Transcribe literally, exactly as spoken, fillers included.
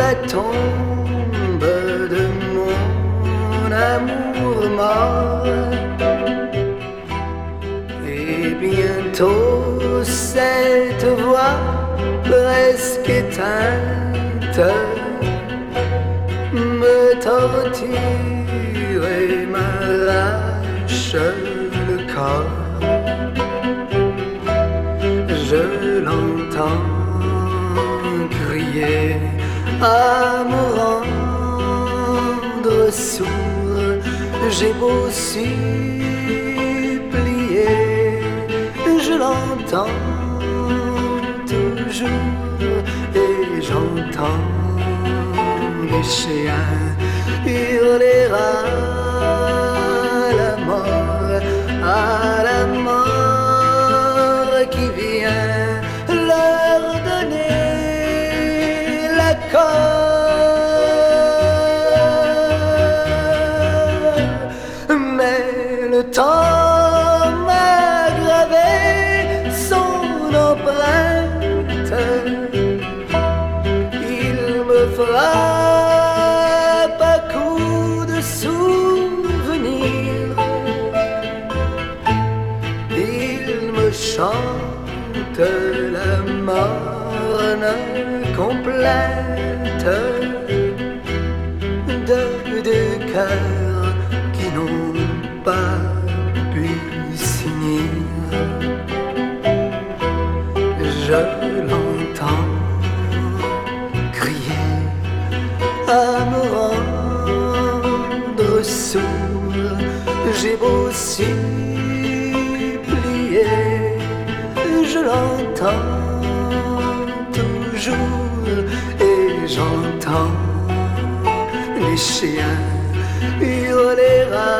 la tombe de mon amour mort. Et bientôt cette voix presque éteinte me torture et m'arrache le corps. Je l'entends crier à me rendre sourd. J'ai beau supplier, je l'entends toujours et j'entends les chiens hurler à la mort, à la mort qui vient leur donner l'accord. Mais le temps m'a gravé son empreinte. Il me frappe à coups de souvenirs. Il me chante la morne complète de deux cœurs qui n'ont pas pu s'unir. Je l'entends crier à me rendre sourd. J'ai beau supplier, je l'entends toujours et j'entends les chiens hurler à